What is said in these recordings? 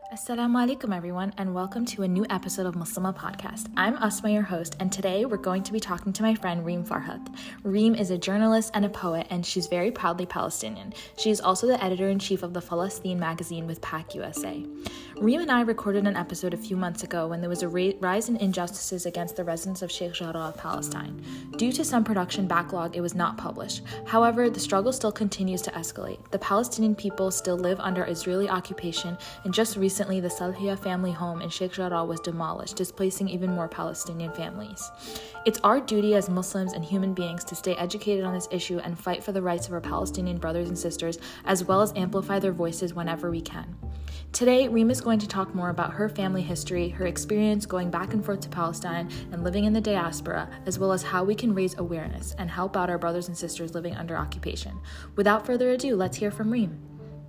Assalamu alaikum everyone, and welcome to a new episode of Muslima Podcast. I'm Asma, your host, and today we're going to be talking to my friend Reem Farhat. Reem is a journalist and a poet, and she's very proudly Palestinian. She is also the editor-in-chief of the Palestine magazine with PAC USA. Reem and I recorded an episode a few months ago when there was a rise in injustices against the residents of Sheikh Jarrah of Palestine. Due to some production backlog, it was not published. However, the struggle still continues to escalate. The Palestinian people still live under Israeli occupation, and just recently the Salhiya family home in Sheikh Jarrah was demolished, displacing even more Palestinian families. It's our duty as Muslims and human beings to stay educated on this issue and fight for the rights of our Palestinian brothers and sisters, as well as amplify their voices whenever we can. Today, Reem is going to talk more about her family history, her experience going back and forth to Palestine and living in the diaspora, as well as how we can raise awareness and help out our brothers and sisters living under occupation. Without further ado, let's hear from Reem.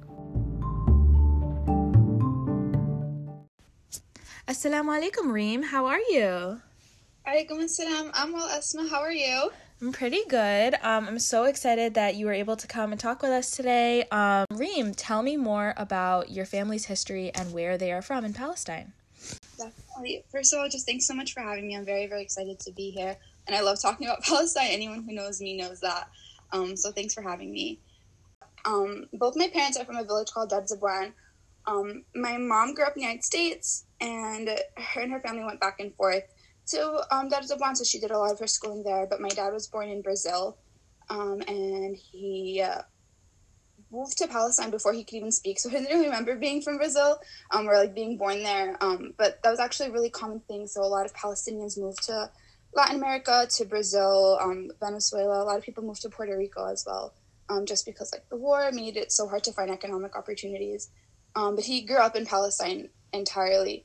Assalamu alaikum, Reem. How are you? Alaikum assalam. I'm well, Asma. How are you? I'm pretty good. I'm so excited that you were able to come and talk with us today. Reem, tell me more about your family's history and where they are from in Palestine. Definitely. First of all, just thanks so much for having me. I'm very, very excited to be here. And I love talking about Palestine. Anyone who knows me knows that. So thanks for having me. Both my parents are from a village called Dar Zabwan. My mom grew up in the United States, and her and her family went back and forth to Dar Zabwan, so she did a lot of her schooling there. But my dad was born in Brazil, and he moved to Palestine before he could even speak. So I didn't really remember being from Brazil or like being born there. But that was actually a really common thing. So a lot of Palestinians moved to Latin America, to Brazil, Venezuela. A lot of people moved to Puerto Rico as well, just because like the war made it so hard to find economic opportunities. But he grew up in Palestine entirely,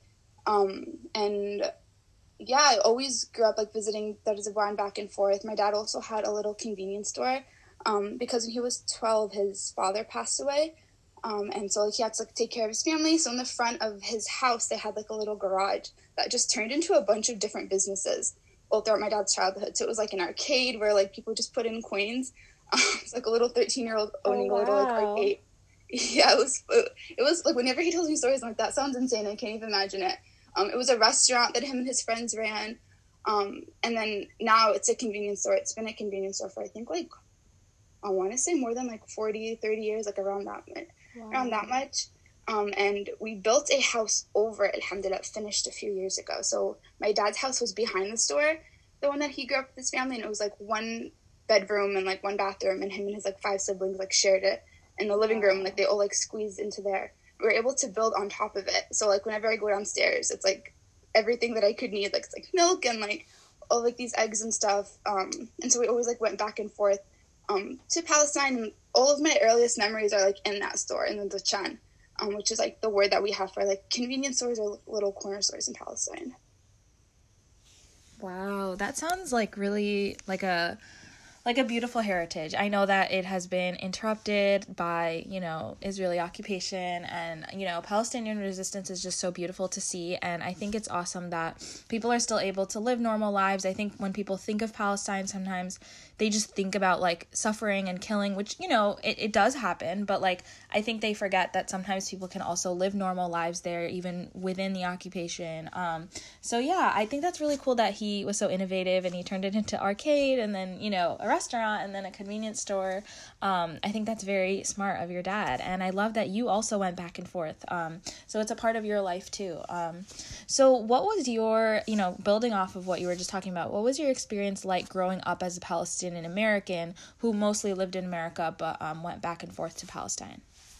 and yeah, I always grew up like visiting Dar Zabwan back and forth. My dad also had a little convenience store, because when he was 12, his father passed away, and so like he had to like take care of his family. So in the front of his house, they had like a little garage that just turned into a bunch of different businesses all throughout my dad's childhood. So it was like an arcade where like people just put in coins. It's like a little 13-year-old owning a little like arcade. Yeah, it was like whenever he tells me stories, I'm like, that sounds insane. I can't even imagine it. It was a restaurant that him and his friends ran. And then now it's a convenience store. It's been a convenience store for, I think, like, I want to say more than like 40, 30 years, like around that much. And we built a house over it, alhamdulillah, finished a few years ago. So my dad's house was behind the store, the one that he grew up with his family, and it was like one bedroom and like one bathroom, and him and his like 5 siblings like shared it. In the living room, like they all like squeezed into there. We were able to build on top of it. So like whenever I go downstairs, it's like everything that I could need, like it's like milk and like all like these eggs and stuff. And so we always like went back and forth to Palestine, and all of my earliest memories are like in that store, in the Dachan, which is like the word that we have for like convenience stores or little corner stores in Palestine. Wow, that sounds like really like a beautiful heritage. I know that it has been interrupted by, Israeli occupation, and, Palestinian resistance is just so beautiful to see. And I think it's awesome that people are still able to live normal lives. I think when people think of Palestine, sometimes they just think about like suffering and killing, which, it does happen. But like, I think they forget that sometimes people can also live normal lives there, even within the occupation. So yeah, I think that's really cool that he was so innovative and he turned it into arcade and then, a restaurant and then a convenience store. I think that's very smart of your dad, and I love that you also went back and forth. So it's a part of your life too. So what was your, building off of what you were just talking about, what was your experience like growing up as a Palestinian American who mostly lived in America but went back and forth to Palestine?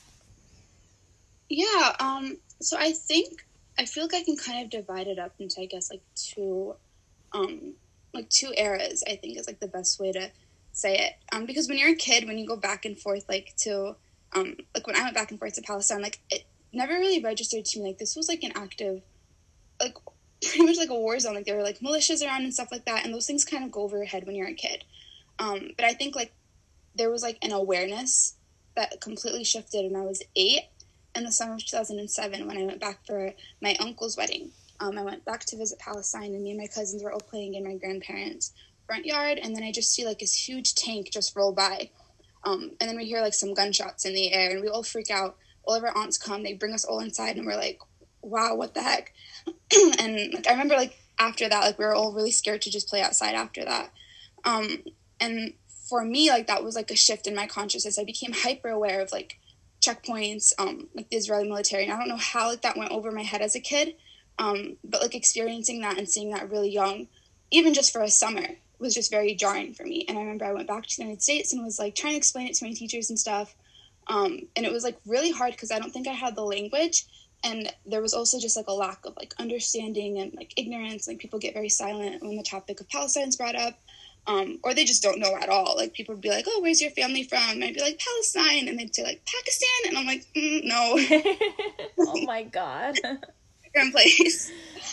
Yeah, so I feel like I can kind of divide it up into, I guess, like two eras, I think is like the best way to say it. Because when you're a kid, when you go back and forth, like to, like when I went back and forth to Palestine, like it never really registered to me, like this was like an active, like pretty much like a war zone. Like there were like militias around and stuff like that. And those things kind of go over your head when you're a kid. But I think like there was like an awareness that completely shifted when I was 8 in the summer of 2007 when I went back for my uncle's wedding. I went back to visit Palestine, and me and my cousins were all playing in my grandparents' front yard, and then I just see like this huge tank just roll by. And then we hear like some gunshots in the air, and we all freak out. All of our aunts come, they bring us all inside, and we're like, wow, what the heck? And like I remember like after that, like we were all really scared to just play outside after that. And for me, like that was like a shift in my consciousness. I became hyper aware of like checkpoints, like the Israeli military. And I don't know how like that went over my head as a kid, but like experiencing that and seeing that really young, even just for a summer, was just very jarring for me. And I remember I went back to the United States and was like trying to explain it to my teachers and stuff. And it was like really hard because I don't think I had the language. And there was also just like a lack of like understanding and like ignorance. Like people get very silent when the topic of Palestine is brought up, or they just don't know at all. Like people would be like, "Oh, where's your family from?" And I'd be like, "Palestine," and they'd say like Pakistan, and I'm like, "No." Oh my God. Different place.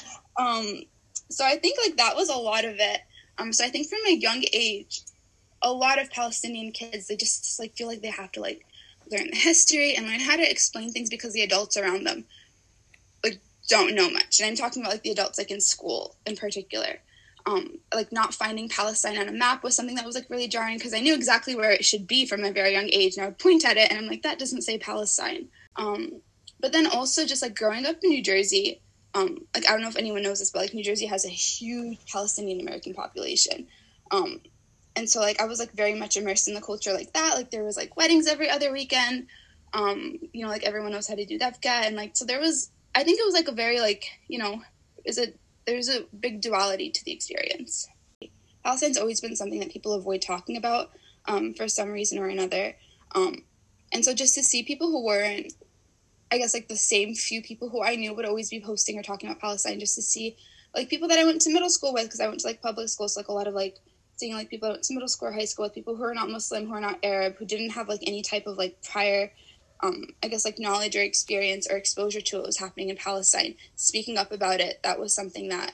So I think like that was a lot of it. So I think from a young age, a lot of Palestinian kids, they just like feel like they have to like learn the history and learn how to explain things because the adults around them like don't know much. And I'm talking about like the adults like in school in particular. Like not finding Palestine on a map was something that was like really jarring because I knew exactly where it should be from a very young age, and I would point at it and I'm like, that doesn't say Palestine. But then also just like growing up in New Jersey, like I don't know if anyone knows this, but like New Jersey has a huge Palestinian American population. And so like I was like very much immersed in the culture like that. Like there was like weddings every other weekend. You know, like everyone knows how to do Devka, and like so there was, I think it was like a very like, you know, there's a big duality to the experience. Palestine's always been something that people avoid talking about for some reason or another. And so just to see people who weren't, I guess, like the same few people who I knew would always be posting or talking about Palestine, just to see like people that I went to middle school with, because I went to like public schools, so, like a lot of like seeing like people I went to middle school or high school with, people who are not Muslim, who are not Arab, who didn't have like any type of like prior I guess like knowledge or experience or exposure to what was happening in Palestine, speaking up about it. That was something that,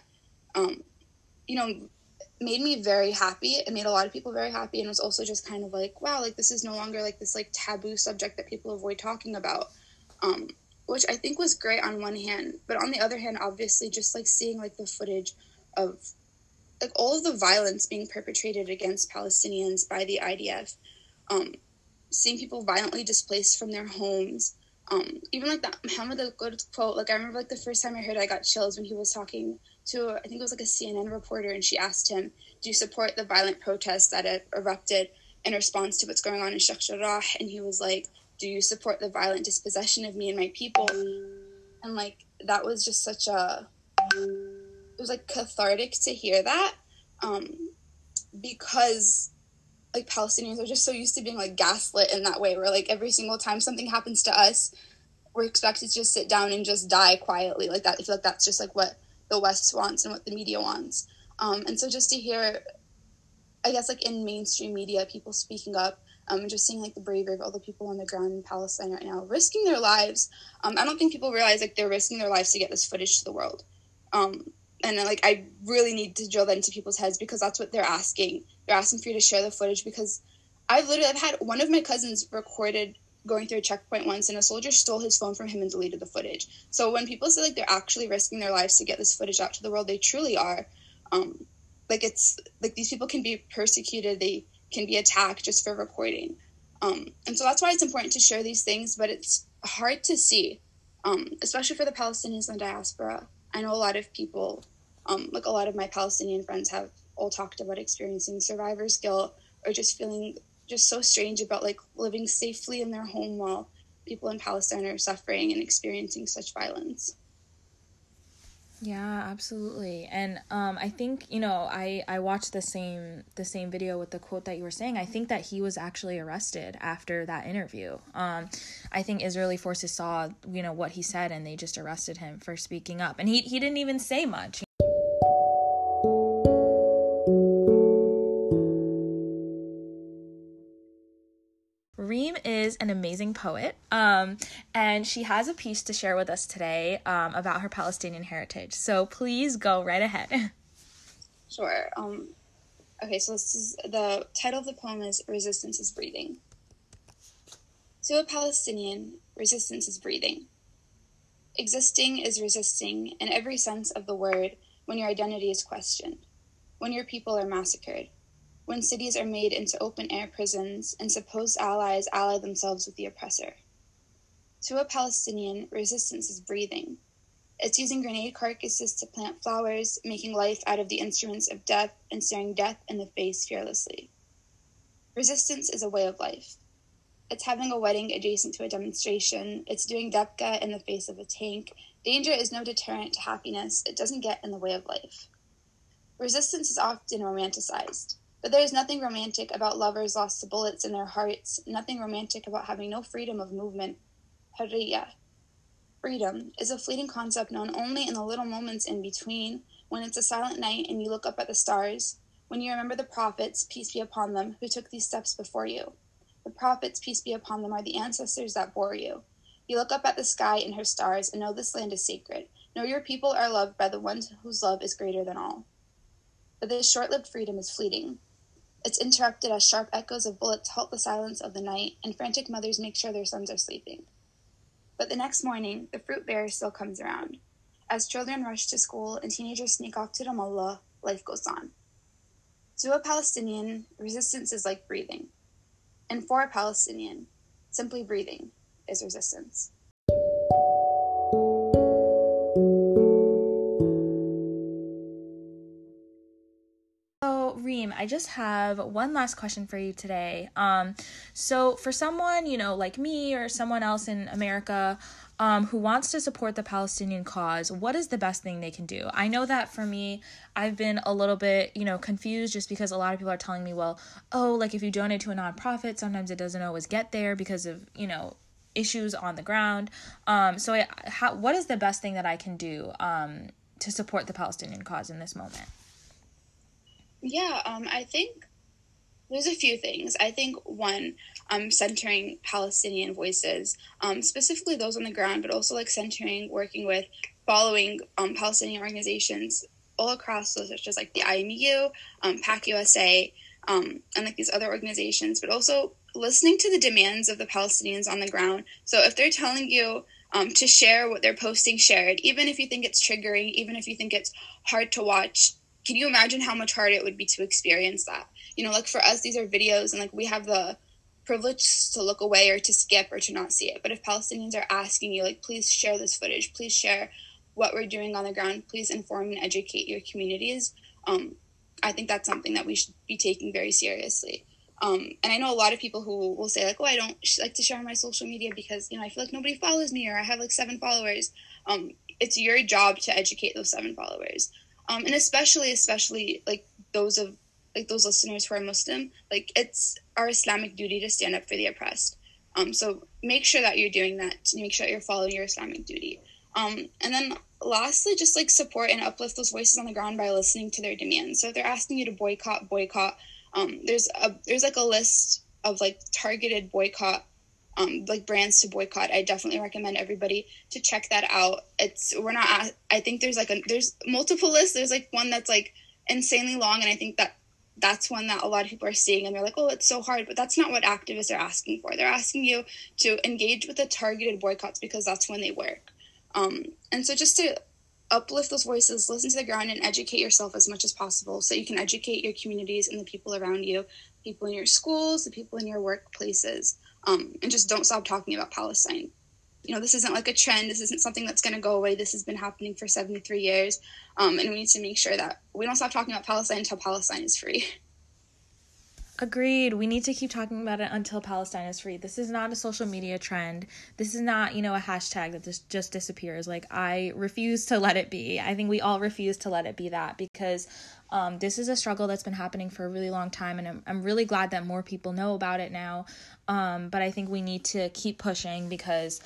you know, made me very happy. It made a lot of people very happy, and was also just kind of like, wow, like this is no longer like this like taboo subject that people avoid talking about, which I think was great on one hand, but on the other hand, obviously just like seeing like the footage of like all of the violence being perpetrated against Palestinians by the IDF, seeing people violently displaced from their homes, even like that Mohammed al-Qud quote, like I remember like the first time I heard it, I got chills when he was talking to, I think it was like a CNN reporter, and she asked him, do you support the violent protests that have erupted in response to what's going on in Sheikh Jarrah? And he was like, do you support the violent dispossession of me and my people? And like that was just such a, it was like cathartic to hear that, because like Palestinians are just so used to being like gaslit in that way, where like every single time something happens to us, we're expected to just sit down and just die quietly like that. I feel like that's just like what the West wants and what the media wants. And so just to hear, I guess like in mainstream media, people speaking up, and just seeing like the bravery of all the people on the ground in Palestine right now, risking their lives. I don't think people realize like they're risking their lives to get this footage to the world. And like I really need to drill that into people's heads, because that's what they're asking. They're asking for you to share the footage, because I've had one of my cousins recorded going through a checkpoint once, and a soldier stole his phone from him and deleted the footage. So when people say like they're actually risking their lives to get this footage out to the world, they truly are. Like it's like these people can be persecuted, they can be attacked just for recording. And so that's why it's important to share these things, but it's hard to see, especially for the Palestinians in the diaspora. I know a lot of people, like a lot of my Palestinian friends have all talked about experiencing survivor's guilt, or just feeling just so strange about like living safely in their home while people in Palestine are suffering and experiencing such violence. Yeah, absolutely. And I think, you know, I watched the same video with the quote that you were saying. I think that he was actually arrested after that interview. I think Israeli forces saw, you know, what he said, and they just arrested him for speaking up. And he didn't even say much. Reem is an amazing poet, and she has a piece to share with us today about her Palestinian heritage. So please go right ahead. Sure. Okay, so this is, the title of the poem is Resistance is Breathing. To a Palestinian, resistance is breathing. Existing is resisting in every sense of the word when your identity is questioned, when your people are massacred, when cities are made into open-air prisons and supposed allies ally themselves with the oppressor. To a Palestinian, resistance is breathing. It's using grenade carcasses to plant flowers, making life out of the instruments of death and staring death in the face fearlessly. Resistance is a way of life. It's having a wedding adjacent to a demonstration. It's doing Depka in the face of a tank. Danger is no deterrent to happiness. It doesn't get in the way of life. Resistance is often romanticized, but there is nothing romantic about lovers lost to bullets in their hearts, nothing romantic about having no freedom of movement. Hurriya. Freedom is a fleeting concept known only in the little moments in between, when it's a silent night and you look up at the stars, when you remember the prophets, peace be upon them, who took these steps before you. The prophets, peace be upon them, are the ancestors that bore you. You look up at the sky and her stars and know this land is sacred. Know your people are loved by the ones whose love is greater than all. But this short-lived freedom is fleeting. It's interrupted as sharp echoes of bullets halt the silence of the night and frantic mothers make sure their sons are sleeping. But the next morning, the fruit bearer still comes around. As children rush to school and teenagers sneak off to Ramallah, life goes on. To a Palestinian, resistance is like breathing. And for a Palestinian, simply breathing is resistance. Reem, I just have one last question for you today. So for someone, like me or someone else in America, who wants to support the Palestinian cause, what is the best thing they can do? I know that for me, I've been a little bit, confused just because a lot of people are telling me, well, if you donate to a nonprofit, sometimes it doesn't always get there because of, issues on the ground. What is the best thing that I can do to support the Palestinian cause in this moment? Yeah, I think there's a few things. I think one, centering Palestinian voices, specifically those on the ground, but also centering, working with, following Palestinian organizations all across, such as the IMU, PAC USA, and these other organizations, but also listening to the demands of the Palestinians on the ground. So if they're telling you to share what they're posting, share it, even if you think it's triggering, even if you think it's hard to watch. Can you imagine how much harder it would be to experience that? For us, these are videos and we have the privilege to look away or to skip or to not see it. But if Palestinians are asking you, please share this footage, please share what we're doing on the ground, please inform and educate your communities, I think that's something that we should be taking very seriously. And I know a lot of people who will say I don't like to share on my social media because, I feel like nobody follows me or I have 7 followers. It's your job to educate those 7 followers. And especially those listeners who are Muslim, it's our Islamic duty to stand up for the oppressed. So make sure that you're doing that. Make sure that you're following your Islamic duty. And then lastly, just support and uplift those voices on the ground by listening to their demands. So if they're asking you to boycott. There's a list of targeted boycott, brands to boycott. I definitely recommend everybody to check that out. I think there's multiple lists. There's one that's insanely long. And I think that's one that a lot of people are seeing and they're it's so hard, but that's not what activists are asking for. They're asking you to engage with the targeted boycotts because that's when they work. And so just to uplift those voices, listen to the ground and educate yourself as much as possible so you can educate your communities and the people around you, people in your schools, the people in your workplaces. And just don't stop talking about Palestine. This isn't a trend. This isn't something that's going to go away. This has been happening for 73 years. And we need to make sure that we don't stop talking about Palestine until Palestine is free. Agreed. We need to keep talking about it until Palestine is free. This is not a social media trend. This is not, a hashtag that just disappears. I refuse to let it be. I think we all refuse to let it be that because this is a struggle that's been happening for a really long time. And I'm really glad that more people know about it now. But I think we need to keep pushing because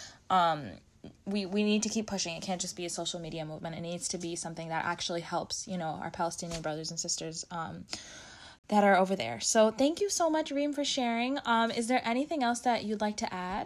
we need to keep pushing. It can't just be a social media movement. It needs to be something that actually helps, our Palestinian brothers and sisters that are over there. So thank you so much, Reem, for sharing. Is there anything else that you'd like to add?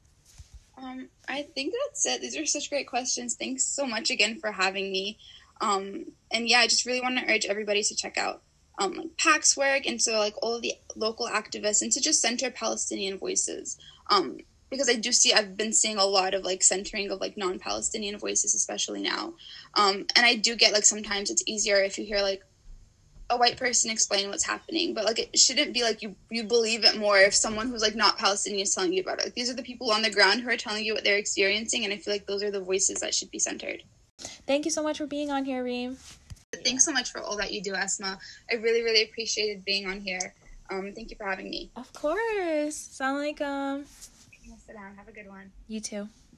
I think that's it. These are such great questions. Thanks so much again for having me. And yeah, I just really want to urge everybody to check out PAC's work and so all of the local activists and to just center Palestinian voices. Because I've been seeing a lot of centering of non-Palestinian voices, especially now. And I do get sometimes it's easier if you hear a white person explain what's happening, but it shouldn't be you believe it more if someone who's not Palestinian is telling you about it. These are the people on the ground who are telling you what they're experiencing, and I feel those are the voices that should be centered. Thank you so much for being on here, Reem. Thanks so much for all that you do, Asma. I really, really appreciated being on here. Thank you for having me. Of course. Assalamu alaikum. Sit down. Have a good one. You too.